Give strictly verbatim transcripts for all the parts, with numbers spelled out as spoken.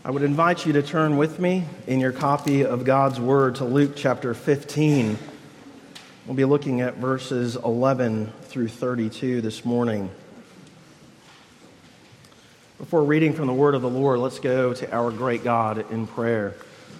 I would invite you to turn with me in your copy of God's Word to Luke chapter fifteen. We'll be looking at verses eleven through thirty-two this morning. Before reading from the Word of the Lord, let's go to our great God in prayer.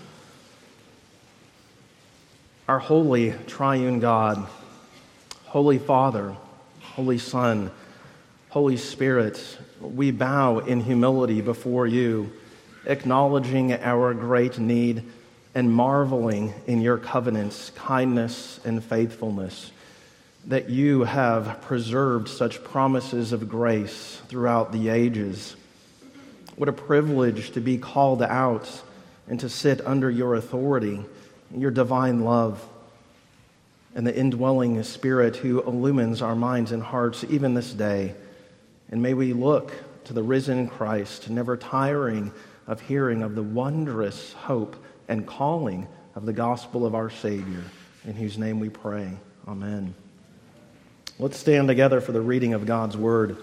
Our holy triune God, Holy Father, Holy Son, Holy Spirit, we bow in humility before you, acknowledging our great need and marveling in your covenants, kindness, and faithfulness, that you have preserved such promises of grace throughout the ages. What a privilege to be called out and to sit under your authority, your divine love, and the indwelling Spirit who illumines our minds and hearts even this day. And may we look to the risen Christ, never tiring of hearing of the wondrous hope and calling of the gospel of our Savior, in whose name we pray. Amen. Let's stand together for the reading of God's Word.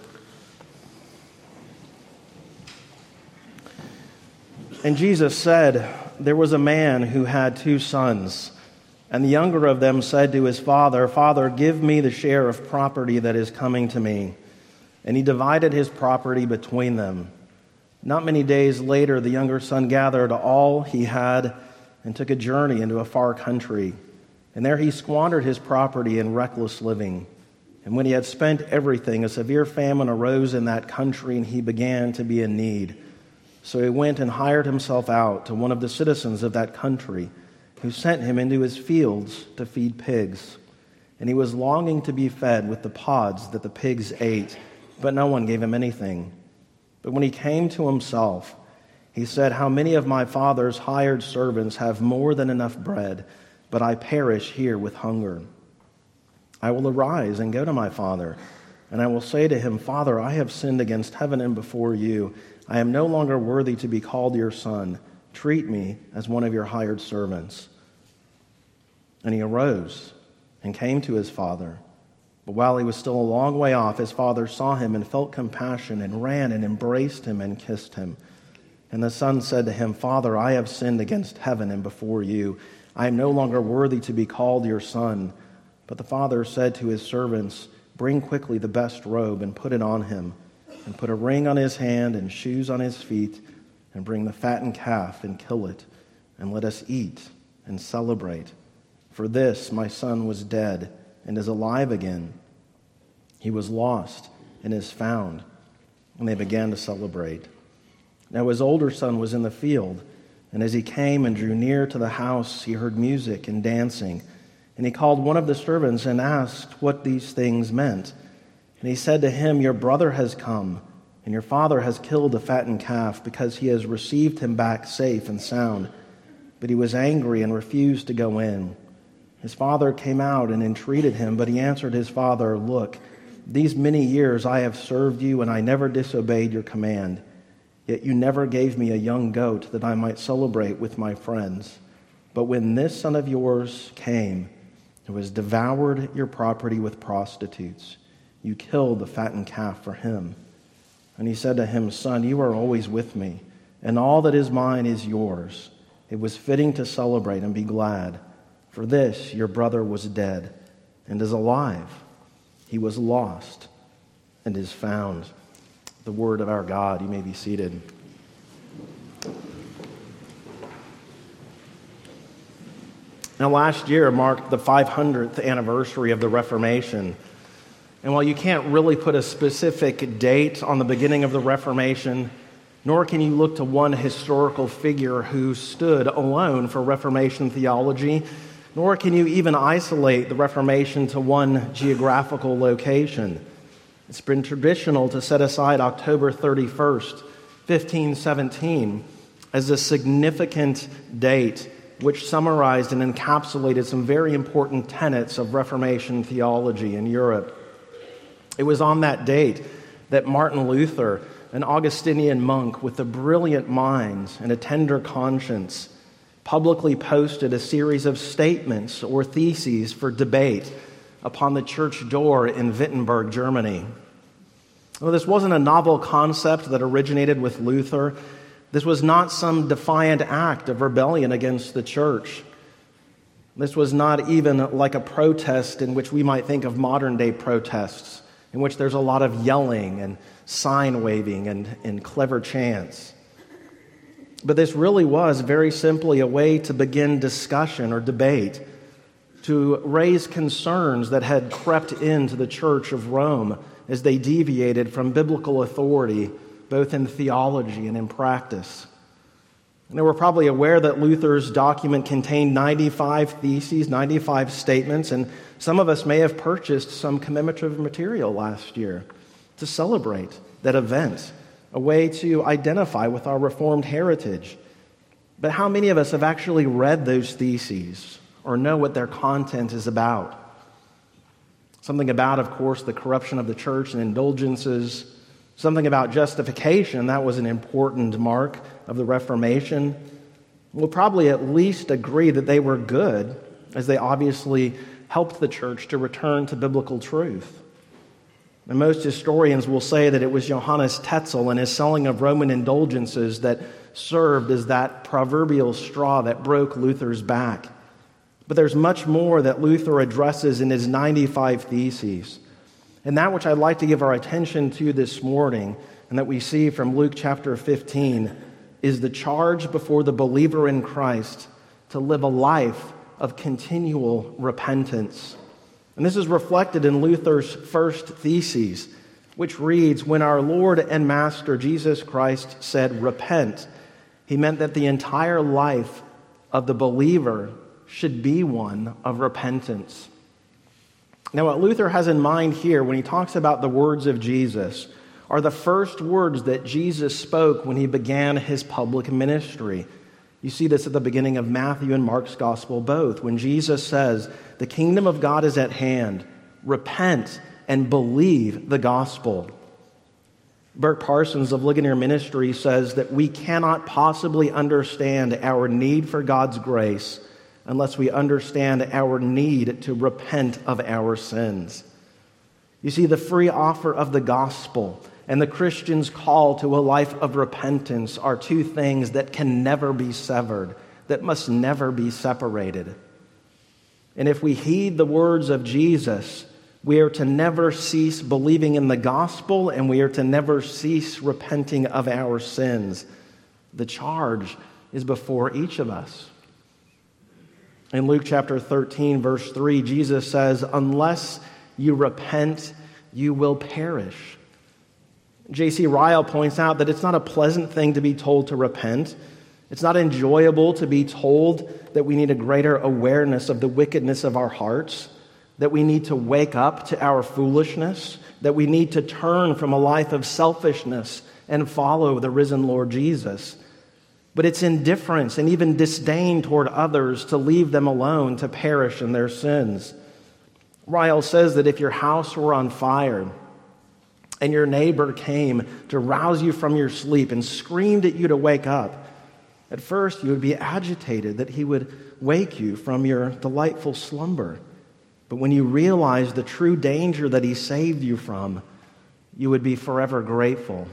And Jesus said, "There was a man who had two sons, and the younger of them said to his father, 'Father, give me the share of property that is coming to me.' And he divided his property between them. Not many days later, the younger son gathered all he had and took a journey into a far country. And there he squandered his property in reckless living. And when he had spent everything, a severe famine arose in that country, and he began to be in need. So he went and hired himself out to one of the citizens of that country, who sent him into his fields to feed pigs. And he was longing to be fed with the pods that the pigs ate, but no one gave him anything. But when he came to himself, he said, 'How many of my father's hired servants have more than enough bread, but I perish here with hunger? I will arise and go to my father, and I will say to him, Father, I have sinned against heaven and before you. I am no longer worthy to be called your son. Treat me as one of your hired servants.' And he arose and came to his father. But while he was still a long way off, his father saw him and felt compassion and ran and embraced him and kissed him. And the son said to him, 'Father, I have sinned against heaven and before you. I am no longer worthy to be called your son.' But the father said to his servants, 'Bring quickly the best robe and put it on him, and put a ring on his hand and shoes on his feet, and bring the fattened calf and kill it, and let us eat and celebrate. For this my son was dead and is alive again. He was lost and is found.' And they began to celebrate. Now his older son was in the field, and as he came and drew near to the house, he heard music and dancing. And he called one of the servants and asked what these things meant. And he said to him, 'Your brother has come, and your father has killed the fattened calf, because he has received him back safe and sound.' But he was angry and refused to go in. His father came out and entreated him, but he answered his father, 'Look, these many years I have served you, and I never disobeyed your command. Yet you never gave me a young goat that I might celebrate with my friends. But when this son of yours came, who has devoured your property with prostitutes, you killed the fattened calf for him.' And he said to him, 'Son, you are always with me, and all that is mine is yours. It was fitting to celebrate and be glad. For this your brother was dead and is alive. He was lost and is found.'" The word of our God. You may be seated. Now, last year marked the five hundredth anniversary of the Reformation. And while you can't really put a specific date on the beginning of the Reformation, nor can you look to one historical figure who stood alone for Reformation theology, nor can you even isolate the Reformation to one geographical location. It's been traditional to set aside October thirty-first, fifteen seventeen, as a significant date which summarized and encapsulated some very important tenets of Reformation theology in Europe. It was on that date that Martin Luther, an Augustinian monk with a brilliant mind and a tender conscience, publicly posted a series of statements or theses for debate upon the church door in Wittenberg, Germany. Well, this wasn't a novel concept that originated with Luther. This was not some defiant act of rebellion against the church. This was not even like a protest in which we might think of modern-day protests, in which there's a lot of yelling and sign waving and, and clever chants. But this really was very simply a way to begin discussion or debate, to raise concerns that had crept into the Church of Rome as they deviated from biblical authority, both in theology and in practice. And they were probably aware that Luther's document contained ninety-five theses, ninety-five statements, and some of us may have purchased some commemorative material last year to celebrate that event, a way to identify with our Reformed heritage. But how many of us have actually read those theses or know what their content is about? Something about, of course, the corruption of the church and indulgences. Something about justification, that was an important mark of the Reformation. We'll probably at least agree that they were good, as they obviously helped the church to return to biblical truth. And most historians will say that it was Johannes Tetzel and his selling of Roman indulgences that served as that proverbial straw that broke Luther's back. But there's much more that Luther addresses in his ninety-five theses. And that which I'd like to give our attention to this morning, and that we see from Luke chapter fifteen, is the charge before the believer in Christ to live a life of continual repentance. And this is reflected in Luther's first thesis, which reads, "When our Lord and Master Jesus Christ said, 'Repent,' he meant that the entire life of the believer should be one of repentance." Now, what Luther has in mind here when he talks about the words of Jesus are the first words that Jesus spoke when he began his public ministry. You see this at the beginning of Matthew and Mark's gospel both, when Jesus says, "The kingdom of God is at hand. Repent and believe the gospel." Burke Parsons of Ligonier Ministry says that we cannot possibly understand our need for God's grace unless we understand our need to repent of our sins. You see, the free offer of the gospel and the Christian's call to a life of repentance are two things that can never be severed, that must never be separated. And if we heed the words of Jesus, we are to never cease believing in the gospel, and we are to never cease repenting of our sins. The charge is before each of us. In Luke chapter thirteen, verse three, Jesus says, "Unless you repent, you will perish." J C Ryle points out that it's not a pleasant thing to be told to repent. It's not enjoyable to be told that we need a greater awareness of the wickedness of our hearts, that we need to wake up to our foolishness, that we need to turn from a life of selfishness and follow the risen Lord Jesus. But it's indifference and even disdain toward others to leave them alone to perish in their sins. Ryle says that if your house were on fire and your neighbor came to rouse you from your sleep and screamed at you to wake up, at first you would be agitated that he would wake you from your delightful slumber. But when you realize the true danger that he saved you from, you would be forever grateful.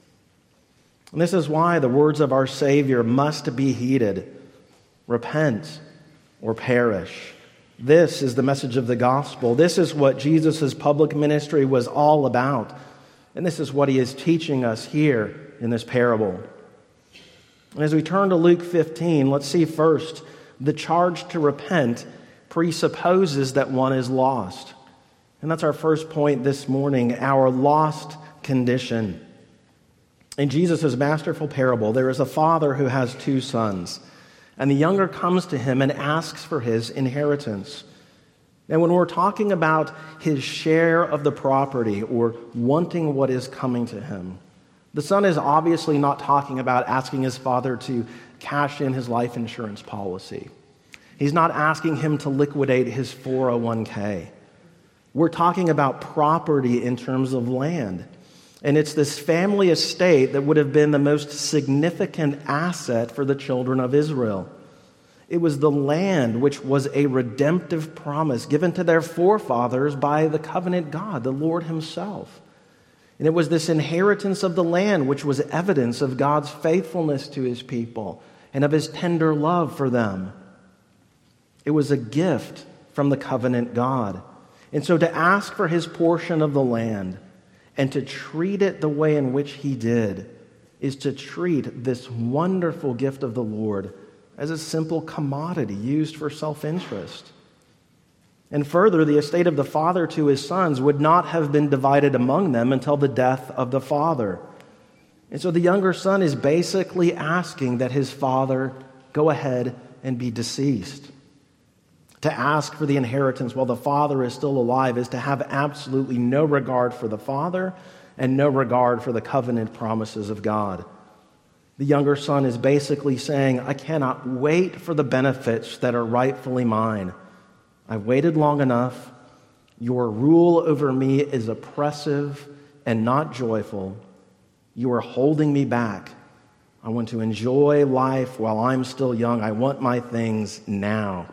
And this is why the words of our Savior must be heeded. Repent or perish. This is the message of the gospel. This is what Jesus' public ministry was all about. And this is what he is teaching us here in this parable. And as we turn to Luke fifteen, let's see first, the charge to repent presupposes that one is lost. And that's our first point this morning, our lost condition. In Jesus' masterful parable, there is a father who has two sons, and the younger comes to him and asks for his inheritance. And when we're talking about his share of the property or wanting what is coming to him, the son is obviously not talking about asking his father to cash in his life insurance policy. He's not asking him to liquidate his four oh one k. We're talking about property in terms of land. And it's this family estate that would have been the most significant asset for the children of Israel. It was the land which was a redemptive promise given to their forefathers by the covenant God, the Lord himself. And it was this inheritance of the land which was evidence of God's faithfulness to his people and of his tender love for them. It was a gift from the covenant God. And so to ask for his portion of the land and to treat it the way in which he did is to treat this wonderful gift of the Lord as a simple commodity used for self-interest. And further, the estate of the father to his sons would not have been divided among them until the death of the father. And so the younger son is basically asking that his father go ahead and be deceased. To ask for the inheritance while the father is still alive is to have absolutely no regard for the father and no regard for the covenant promises of God. The younger son is basically saying, I cannot wait for the benefits that are rightfully mine. I've waited long enough. Your rule over me is oppressive and not joyful. You are holding me back. I want to enjoy life while I'm still young. I want my things now.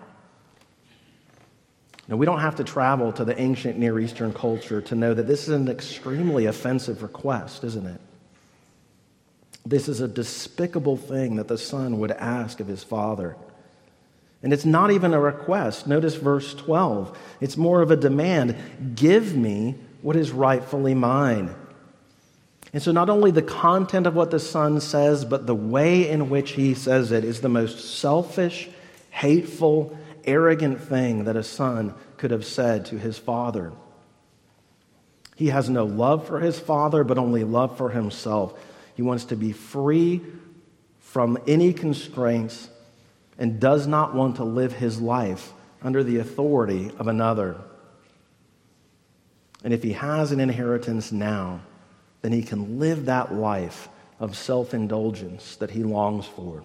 Now, we don't have to travel to the ancient Near Eastern culture to know that this is an extremely offensive request, isn't it? This is a despicable thing that the son would ask of his father. And it's not even a request. Notice verse twelve. It's more of a demand. Give me what is rightfully mine. And so not only the content of what the son says, but the way in which he says it is the most selfish, hateful, arrogant thing that a son could have said to his father. He has no love for his father, but only love for himself. He wants to be free from any constraints and does not want to live his life under the authority of another. And if he has an inheritance now, then he can live that life of self-indulgence that he longs for.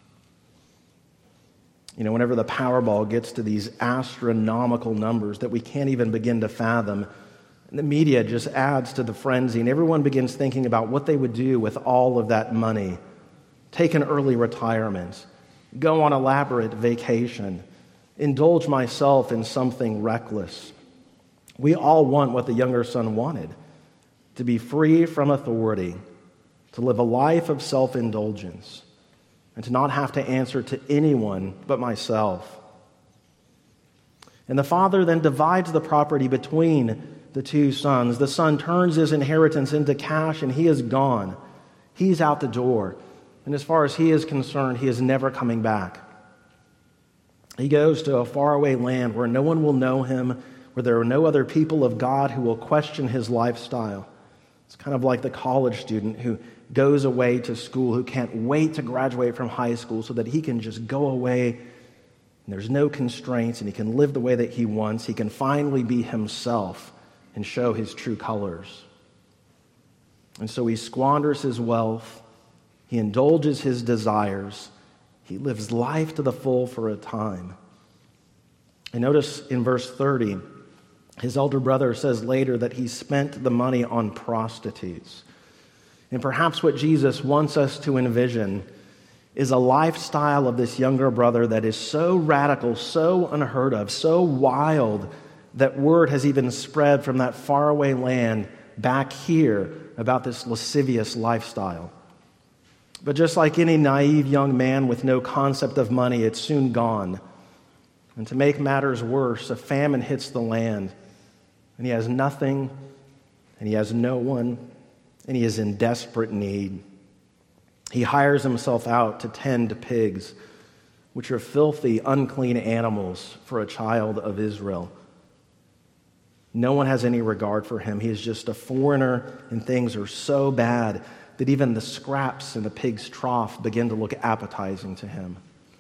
You know, whenever the Powerball gets to these astronomical numbers that we can't even begin to fathom, the media just adds to the frenzy, and everyone begins thinking about what they would do with all of that money. Take an early retirement, go on elaborate vacation, indulge myself in something reckless. We all want what the younger son wanted, to be free from authority, to live a life of self-indulgence, and to not have to answer to anyone but myself. And the father then divides the property between the two sons. The son turns his inheritance into cash, and he is gone. He's out the door. And as far as he is concerned, he is never coming back. He goes to a faraway land where no one will know him, where there are no other people of God who will question his lifestyle. It's kind of like the college student who goes away to school, who can't wait to graduate from high school so that he can just go away and there's no constraints and he can live the way that he wants. He can finally be himself and show his true colors. And so he squanders his wealth. He indulges his desires. He lives life to the full for a time. And notice in verse thirty, his elder brother says later that he spent the money on prostitutes. And perhaps what Jesus wants us to envision is a lifestyle of this younger brother that is so radical, so unheard of, so wild, that word has even spread from that faraway land back here about this lascivious lifestyle. But just like any naive young man with no concept of money, it's soon gone. And to make matters worse, a famine hits the land, and he has nothing, and he has no one, and he is in desperate need. He hires himself out to tend pigs, which are filthy, unclean animals for a child of Israel. No one has any regard for him. He is just a foreigner, and things are so bad that even the scraps in the pig's trough begin to look appetizing to him.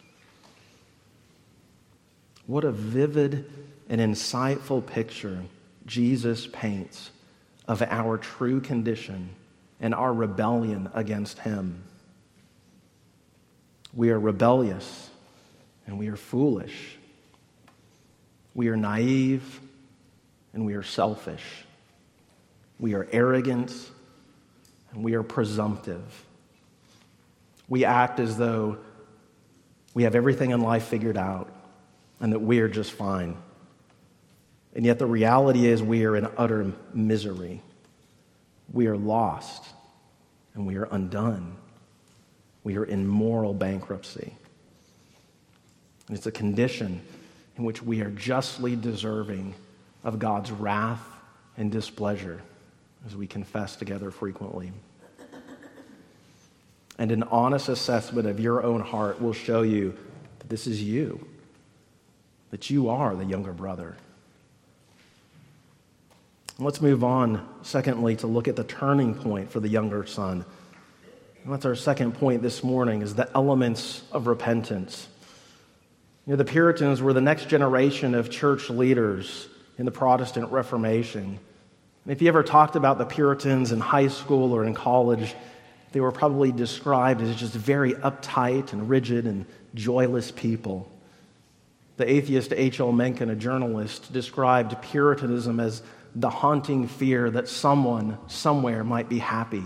What a vivid and insightful picture Jesus paints of our true condition and our rebellion against him. We are rebellious and we are foolish. We are naive and we are selfish. We are arrogant and we are presumptive. We act as though we have everything in life figured out and that we are just fine. And yet the reality is we are in utter misery. we are lost and we are undone. We are in moral bankruptcy. And it's a condition in which we are justly deserving of God's wrath and displeasure, as we confess together frequently. And an honest assessment of your own heart will show you that this is you, that you are the younger brother. Let's move on, secondly, to look at the turning point for the younger son. And that's our second point this morning, is the elements of repentance. You know, the Puritans were the next generation of church leaders in the Protestant Reformation. And if you ever talked about the Puritans in high school or in college, they were probably described as just very uptight and rigid and joyless people. The atheist H L Mencken, a journalist, described Puritanism as the haunting fear that someone, somewhere, might be happy.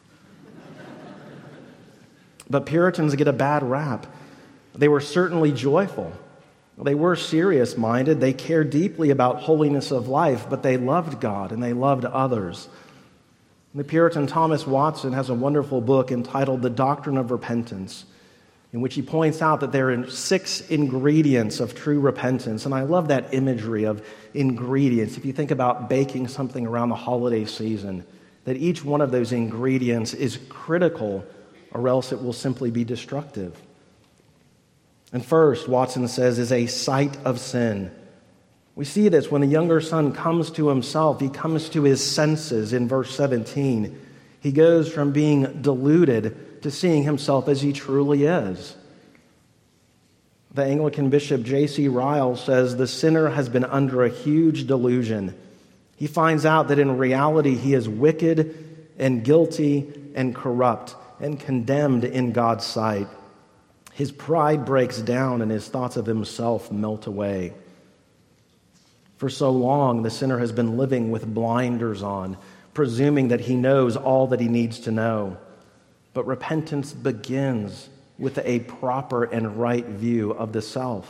But Puritans get a bad rap. They were certainly joyful. They were serious-minded. They cared deeply about holiness of life, but they loved God and they loved others. The Puritan Thomas Watson has a wonderful book entitled The Doctrine of Repentance, in which he points out that there are six ingredients of true repentance. And I love that imagery of ingredients. If you think about baking something around the holiday season, that each one of those ingredients is critical, or else it will simply be destructive. And first, Watson says, is a sight of sin. We see this when the younger son comes to himself. He comes to his senses in verse seventeen. He goes from being deluded to seeing himself as he truly is. The Anglican bishop J C Ryle says the sinner has been under a huge delusion. He finds out that in reality he is wicked and guilty and corrupt and condemned in God's sight. His pride breaks down and his thoughts of himself melt away. For so long, the sinner has been living with blinders on, presuming that he knows all that he needs to know. But repentance begins with a proper and right view of the self.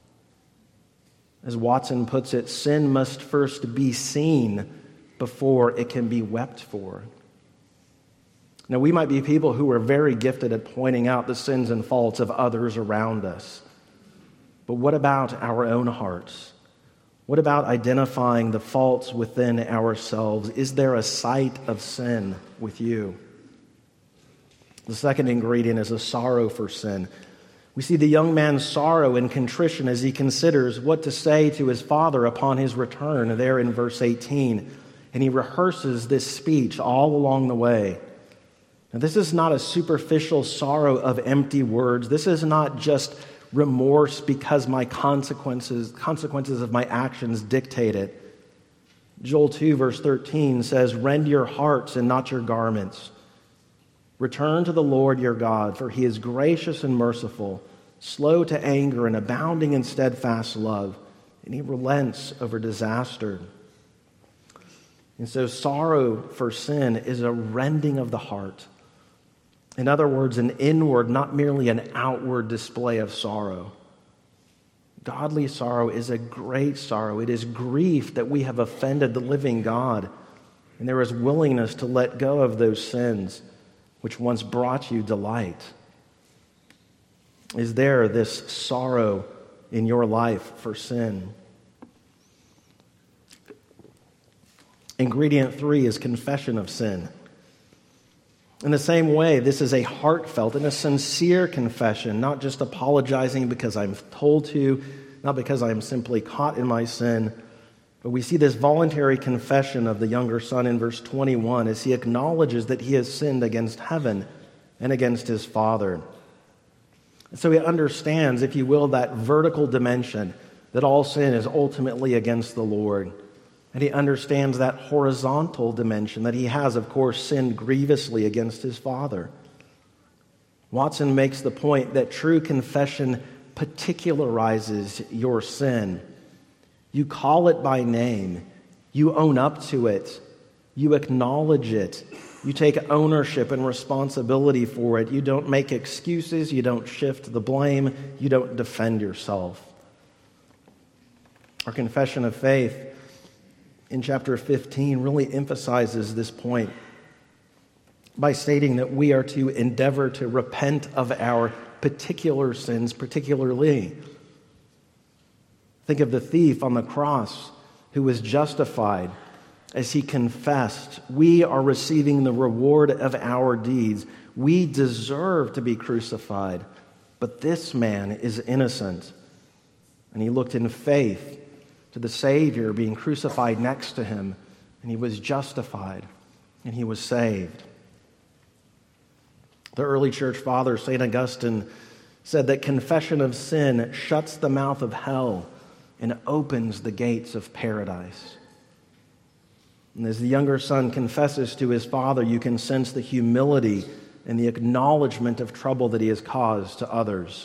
As Watson puts it, sin must first be seen before it can be wept for. Now, we might be people who are very gifted at pointing out the sins and faults of others around us. But what about our own hearts? What about identifying the faults within ourselves? Is there a sight of sin with you? The second ingredient is a sorrow for sin. We see the young man's sorrow and contrition as he considers what to say to his father upon his return there in verse eighteen. And he rehearses this speech all along the way. Now, this is not a superficial sorrow of empty words. This is not just remorse because my consequences, consequences of my actions dictate it. Joel two verse thirteen says, "Rend your hearts and not your garments. Return to the Lord your God, for he is gracious and merciful, slow to anger and abounding in steadfast love, and he relents over disaster." And so sorrow for sin is a rending of the heart. In other words, an inward, not merely an outward display of sorrow. Godly sorrow is a great sorrow. It is grief that we have offended the living God, and there is willingness to let go of those sins which once brought you delight. Is there this sorrow in your life for sin? Ingredient three is confession of sin. In the same way, this is a heartfelt and a sincere confession, not just apologizing because I'm told to, not because I am simply caught in my sin. But we see this voluntary confession of the younger son in verse twenty-one as he acknowledges that he has sinned against heaven and against his father. And so he understands, if you will, that vertical dimension, that all sin is ultimately against the Lord. And he understands that horizontal dimension, that he has, of course, sinned grievously against his father. Watson makes the point that true confession particularizes your sin. You call it by name. You own up to it. You acknowledge it. You take ownership and responsibility for it. You don't make excuses. You don't shift the blame. You don't defend yourself. Our confession of faith in chapter fifteen really emphasizes this point. by stating that we are to endeavor to repent of our particular sins particularly. Think of the thief on the cross who was justified as he confessed. We are receiving the reward of our deeds. We deserve to be crucified, but this man is innocent. And he looked in faith to the Savior being crucified next to him, and he was justified, and he was saved. The early church father, Saint Augustine, said that confession of sin shuts the mouth of hell and opens the gates of paradise. And as the younger son confesses to his father, you can sense the humility and the acknowledgement of trouble that he has caused to others.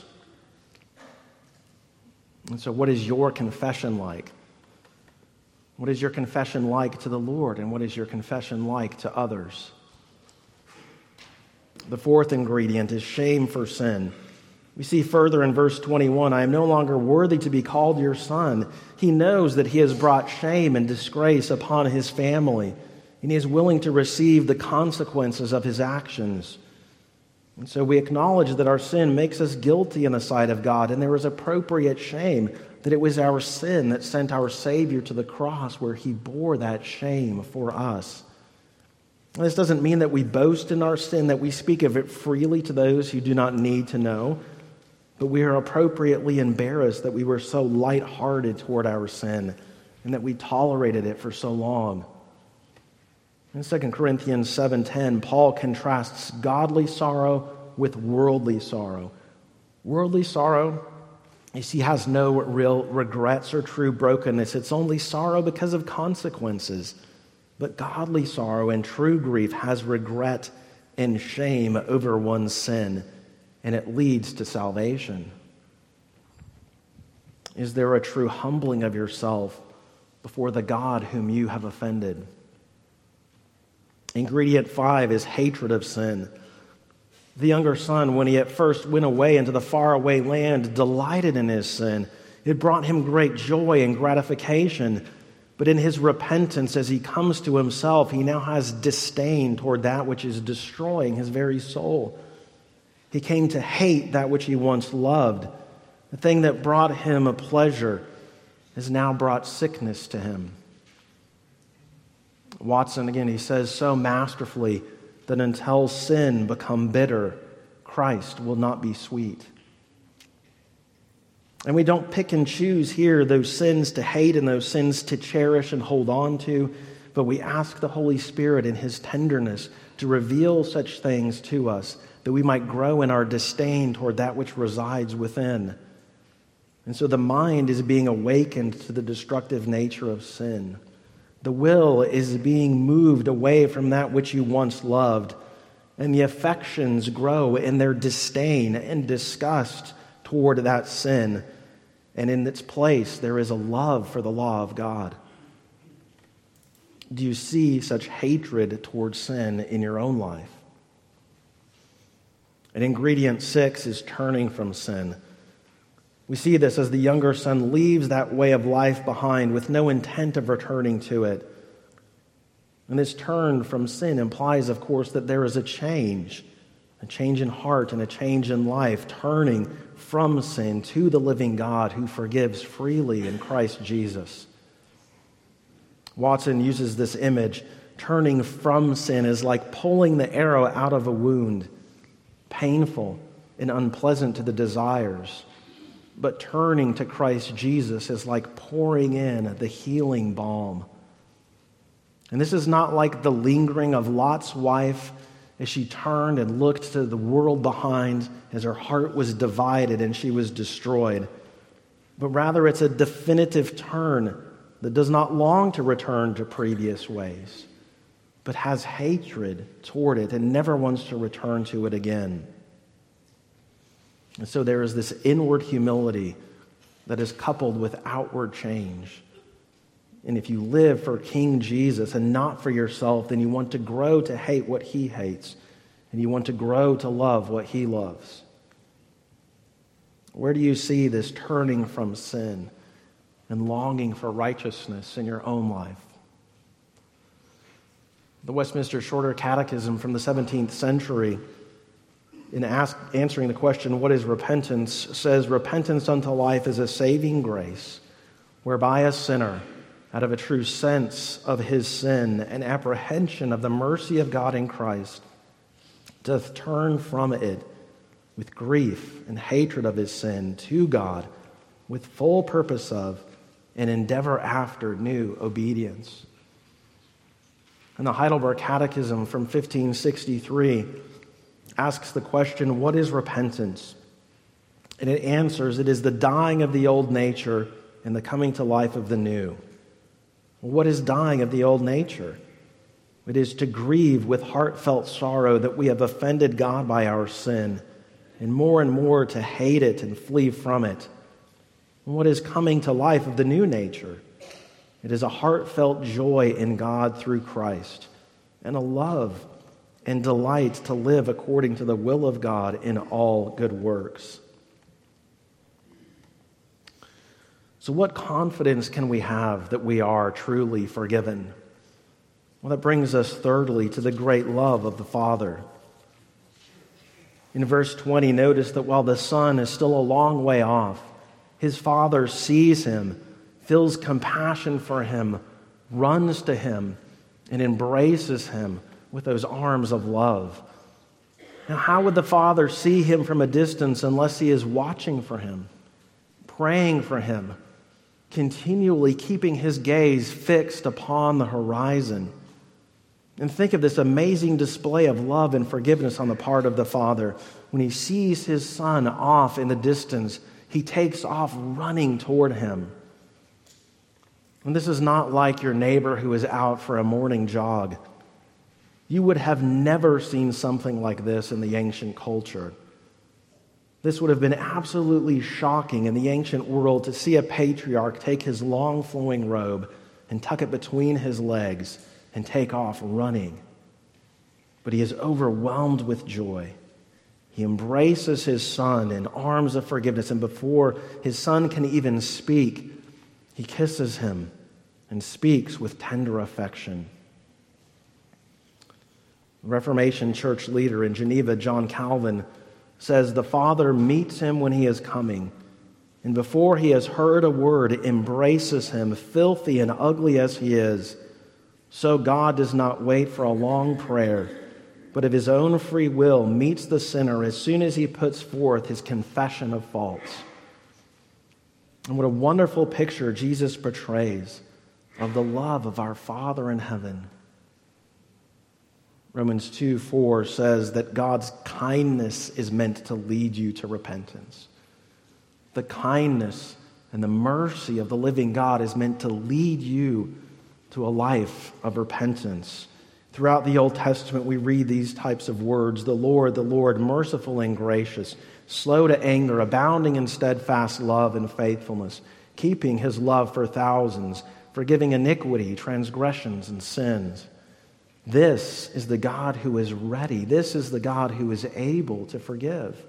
And so what is your confession like? What is your confession like to the Lord, and what is your confession like to others? The fourth ingredient is shame for sin. We see further in verse twenty-one, I am no longer worthy to be called your son. He knows that he has brought shame and disgrace upon his family, and he is willing to receive the consequences of his actions. And so we acknowledge that our sin makes us guilty in the sight of God, and there is appropriate shame, that it was our sin that sent our Savior to the cross where he bore that shame for us. This doesn't mean that we boast in our sin, that we speak of it freely to those who do not need to know, but we are appropriately embarrassed that we were so lighthearted toward our sin and that we tolerated it for so long. In Second Corinthians seven ten, Paul contrasts godly sorrow with worldly sorrow. Worldly sorrow, you see, has no real regrets or true brokenness. It's only sorrow because of consequences. But godly sorrow and true grief has regret and shame over one's sin, and it leads to salvation. Is there a true humbling of yourself before the God whom you have offended? Ingredient five is hatred of sin. The younger son, when he at first went away into the faraway land, delighted in his sin. It brought him great joy and gratification. But in his repentance, as he comes to himself, he now has disdain toward that which is destroying his very soul. He came to hate that which he once loved. The thing that brought him a pleasure has now brought sickness to him. Watson, again, he says so masterfully that until sin become bitter, Christ will not be sweet. And we don't pick and choose here those sins to hate and those sins to cherish and hold on to, but we ask the Holy Spirit in his tenderness to reveal such things to us that we might grow in our disdain toward that which resides within. And so the mind is being awakened to the destructive nature of sin. The will is being moved away from that which you once loved, and the affections grow in their disdain and disgust toward that sin, and in its place there is a love for the law of God. Do you see such hatred towards sin in your own life? And ingredient six is turning from sin. We see this as the younger son leaves that way of life behind with no intent of returning to it. And this turn from sin implies, of course, that there is a change, a change in heart and a change in life, turning from sin to the living God who forgives freely in Christ Jesus. Watson uses this image. Turning from sin is like pulling the arrow out of a wound, painful and unpleasant to the desires. But turning to Christ Jesus is like pouring in the healing balm. And this is not like the lingering of Lot's wife as she turned and looked to the world behind as her heart was divided and she was destroyed. But rather it's a definitive turn that does not long to return to previous ways, but has hatred toward it and never wants to return to it again. And so there is this inward humility that is coupled with outward change. And if you live for King Jesus and not for yourself, then you want to grow to hate what he hates, and you want to grow to love what he loves. Where do you see this turning from sin and longing for righteousness in your own life? The Westminster Shorter Catechism from the seventeenth century, in ask, answering the question, what is repentance, says, repentance unto life is a saving grace, whereby a sinner, out of a true sense of his sin and apprehension of the mercy of God in Christ, doth turn from it with grief and hatred of his sin to God, with full purpose of and endeavor after new obedience. And the Heidelberg Catechism from fifteen sixty-three asks the question, what is repentance? And it answers, it is the dying of the old nature and the coming to life of the new. Well, what is dying of the old nature? It is to grieve with heartfelt sorrow that we have offended God by our sin, and more and more to hate it and flee from it. And what is coming to life of the new nature? It is a heartfelt joy in God through Christ, and a love and delight to live according to the will of God in all good works. So what confidence can we have that we are truly forgiven? Well, that brings us thirdly to the great love of the Father. In verse twenty, notice that while the Son is still a long way off, his Father sees him, feels compassion for him, runs to him, and embraces him with those arms of love. Now, how would the Father see him from a distance unless he is watching for him, praying for him, continually keeping his gaze fixed upon the horizon? And think of this amazing display of love and forgiveness on the part of the Father. When he sees his Son off in the distance, he takes off running toward him. And this is not like your neighbor who is out for a morning jog. You would have never seen something like this in the ancient culture. This would have been absolutely shocking in the ancient world to see a patriarch take his long flowing robe and tuck it between his legs and take off running. But he is overwhelmed with joy. He embraces his Son in arms of forgiveness, and before his Son can even speak, he kisses him and speaks with tender affection. Reformation church leader in Geneva, John Calvin, says the Father meets him when he is coming, and before he has heard a word, embraces him, filthy and ugly as he is. So God does not wait for a long prayer, but of his own free will meets the sinner as soon as he puts forth his confession of faults. And what a wonderful picture Jesus portrays of the love of our Father in heaven. Romans two four says that God's kindness is meant to lead you to repentance. The kindness and the mercy of the living God is meant to lead you to a life of repentance. Throughout the Old Testament, we read these types of words: the Lord, the Lord, merciful and gracious, slow to anger, abounding in steadfast love and faithfulness, keeping his love for thousands, forgiving iniquity, transgressions, and sins. This is the God who is ready. This is the God who is able to forgive.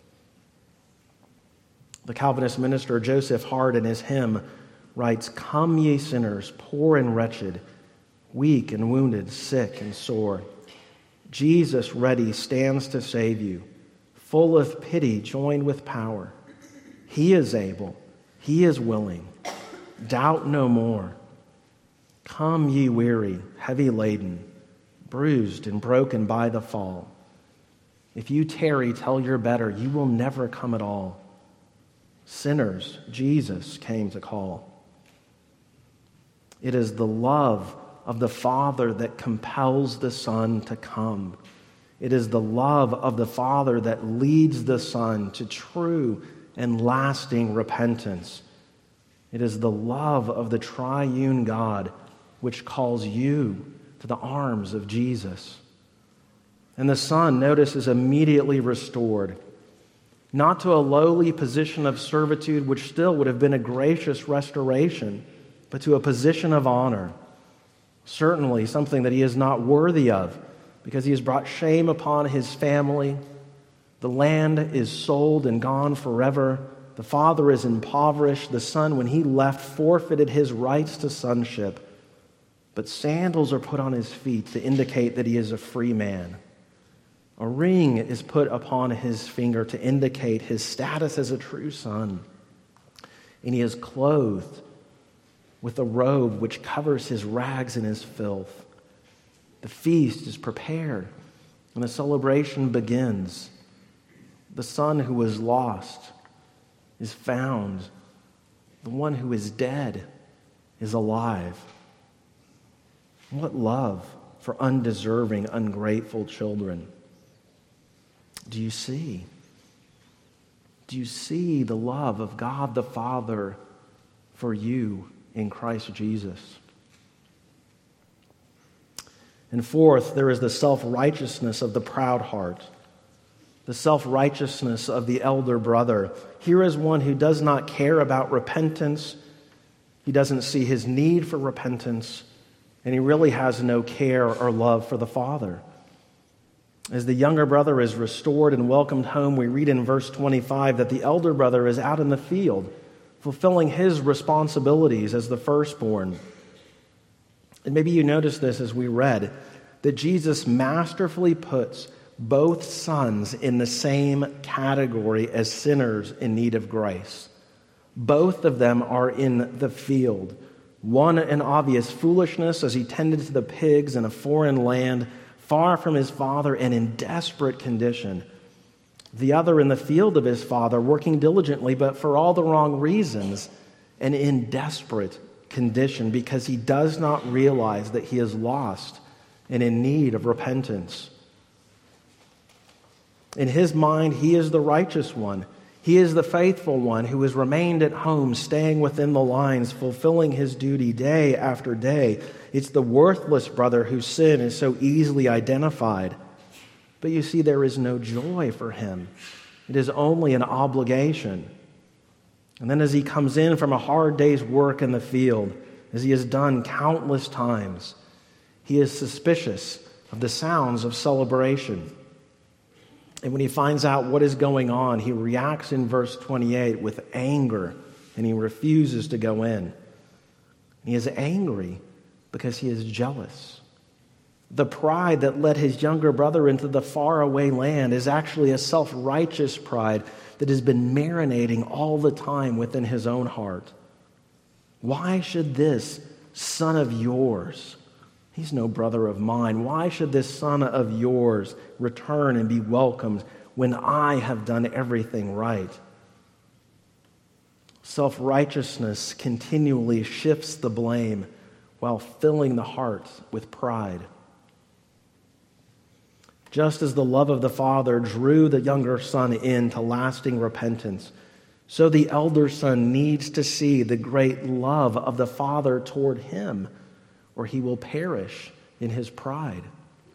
The Calvinist minister Joseph Hart in his hymn writes, "Come ye sinners, poor and wretched, weak and wounded, sick and sore. Jesus ready stands to save you, full of pity joined with power. He is able, he is willing. Doubt no more. Come ye weary, heavy laden, bruised and broken by the fall. If you tarry till you're better, you will never come at all. Sinners, Jesus came to call." It is the love of the Father that compels the Son to come. It is the love of the Father that leads the Son to true and lasting repentance. It is the love of the triune God which calls you to the arms of Jesus. And the Son, notice, is immediately restored, not to a lowly position of servitude, which still would have been a gracious restoration, but to a position of honor. Certainly something that he is not worthy of, because he has brought shame upon his family. The land is sold and gone forever. The father is impoverished. The son, when he left, forfeited his rights to sonship. but sandals are put on his feet to indicate that he is a free man. A ring is put upon his finger to indicate his status as a true son. And he is clothed with a robe which covers his rags and his filth. The feast is prepared, and the celebration begins. The son who was lost is found. The one who is dead is alive. What love for undeserving, ungrateful children. Do you see? Do you see the love of God the Father for you in Christ Jesus? And fourth, there is the self-righteousness of the proud heart, the self-righteousness of the elder brother. Here is one who does not care about repentance. He doesn't see his need for repentance, and he really has no care or love for the Father. As the younger brother is restored and welcomed home, we read in verse twenty-five that the elder brother is out in the field, fulfilling his responsibilities as the firstborn. And maybe you noticed this as we read, that Jesus masterfully puts both sons in the same category as sinners in need of grace. Both of them are in the field. One in obvious foolishness as he tended to the pigs in a foreign land, far from his father and in desperate condition. The other in the field of his father, working diligently, but for all the wrong reasons, and in desperate condition because he does not realize that he is lost and in need of repentance. In his mind, he is the righteous one. He is the faithful one who has remained at home, staying within the lines, fulfilling his duty day after day. It's the worthless brother whose sin is so easily identified. But you see, there is no joy for him. It is only an obligation. And then as he comes in from a hard day's work in the field, as he has done countless times, he is suspicious of the sounds of celebration. And when he finds out what is going on, he reacts in verse twenty-eight with anger, and he refuses to go in. He is angry because he is jealous. The pride that led his younger brother into the faraway land is actually a self-righteous pride that has been marinating all the time within his own heart. Why should this son of yours, he's no brother of mine, why should this son of yours return and be welcomed when I have done everything right? Self-righteousness continually shifts the blame while filling the heart with pride. Just as the love of the Father drew the younger son into lasting repentance, so the elder son needs to see the great love of the Father toward him, or he will perish in his pride.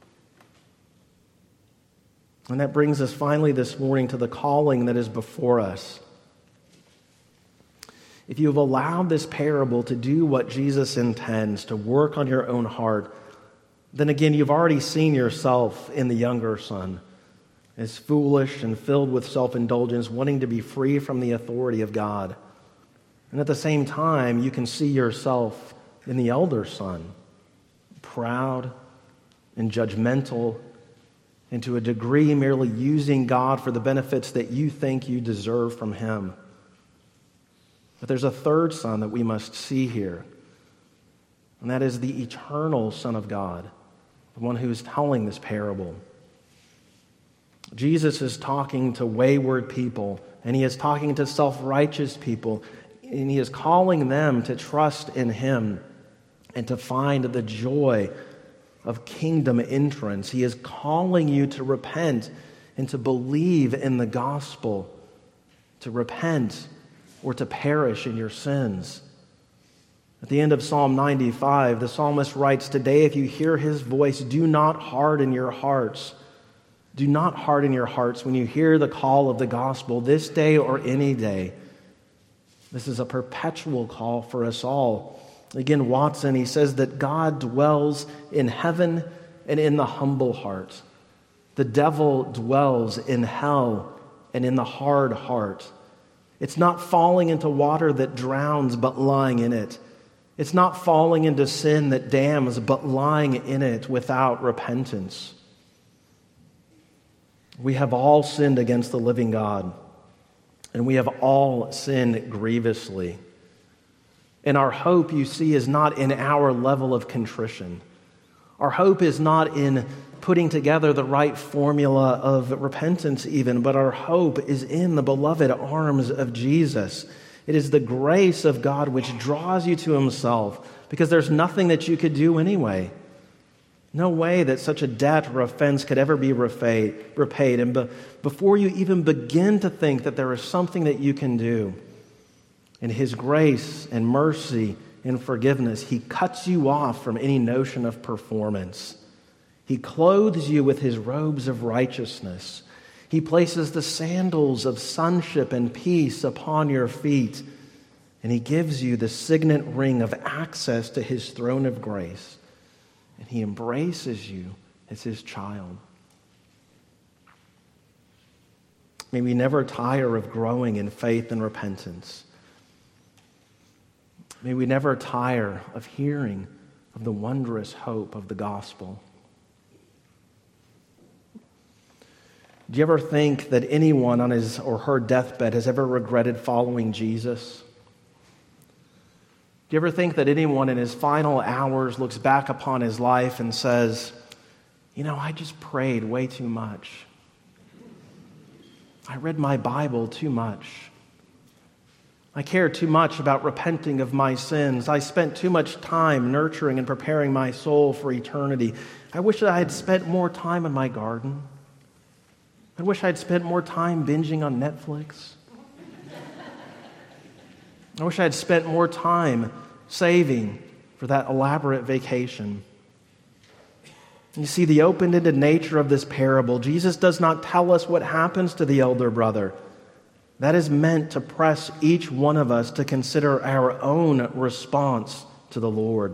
And that brings us finally this morning to the calling that is before us. If you have allowed this parable to do what Jesus intends, to work on your own heart, then again, you've already seen yourself in the younger son as foolish and filled with self-indulgence, wanting to be free from the authority of God. And at the same time, you can see yourself in the elder son, proud and judgmental, and to a degree merely using God for the benefits that you think you deserve from him. But there's a third son that we must see here, and that is the eternal Son of God, the one who is telling this parable. Jesus is talking to wayward people, and he is talking to self-righteous people, and he is calling them to trust in him and to find the joy of kingdom entrance. He is calling you to repent and to believe in the gospel, to repent or to perish in your sins. At the end of Psalm ninety-five, the psalmist writes, "Today, if you hear his voice, do not harden your hearts. Do not harden your hearts when you hear the call of the gospel, this day or any day." This is a perpetual call for us all. Again, Watson, he says that God dwells in heaven and in the humble heart. The devil dwells in hell and in the hard heart. It's not falling into water that drowns, but lying in it. It's not falling into sin that damns, but lying in it without repentance. We have all sinned against the living God, and we have all sinned grievously. And our hope, you see, is not in our level of contrition. Our hope is not in putting together the right formula of repentance even, but our hope is in the beloved arms of Jesus. It is the grace of God which draws you to himself, because there's nothing that you could do anyway. No way that such a debt or offense could ever be repaid. And be, before you even begin to think that there is something that you can do, in his grace and mercy and forgiveness, he cuts you off from any notion of performance. He clothes you with his robes of righteousness. He places the sandals of sonship and peace upon your feet, and he gives you the signet ring of access to his throne of grace. And he embraces you as his child. May we never tire of growing in faith and repentance. May we never tire of hearing of the wondrous hope of the gospel. Do you ever think that anyone on his or her deathbed has ever regretted following Jesus? Do you ever think that anyone in his final hours looks back upon his life and says, you know, I just prayed way too much. I read my Bible too much. I cared too much about repenting of my sins. I spent too much time nurturing and preparing my soul for eternity. I wish that I had spent more time in my garden. I wish I'd spent more time binging on Netflix. I wish I had spent more time saving for that elaborate vacation. You see, the open-ended nature of this parable, Jesus does not tell us what happens to the elder brother. That is meant to press each one of us to consider our own response to the Lord.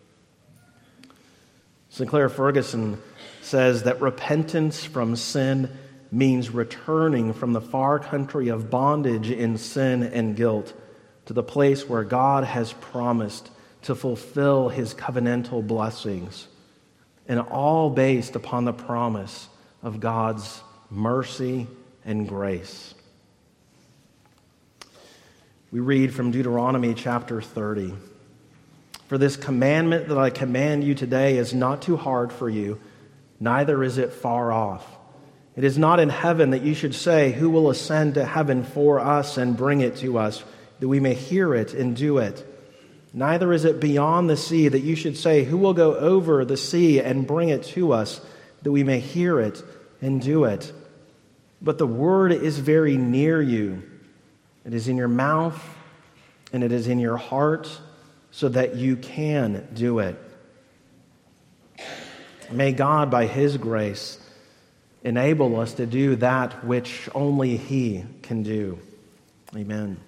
Sinclair Ferguson says that repentance from sin means returning from the far country of bondage in sin and guilt to the place where God has promised to fulfill his covenantal blessings, and all based upon the promise of God's mercy and grace. We read from Deuteronomy chapter thirty. For this commandment that I command you today is not too hard for you, neither is it far off. It is not in heaven that you should say, who will ascend to heaven for us and bring it to us, that we may hear it and do it. Neither is it beyond the sea that you should say, who will go over the sea and bring it to us, that we may hear it and do it. But the word is very near you. It is in your mouth and it is in your heart, so that you can do it. May God, by his grace, enable us to do that which only he can do. Amen.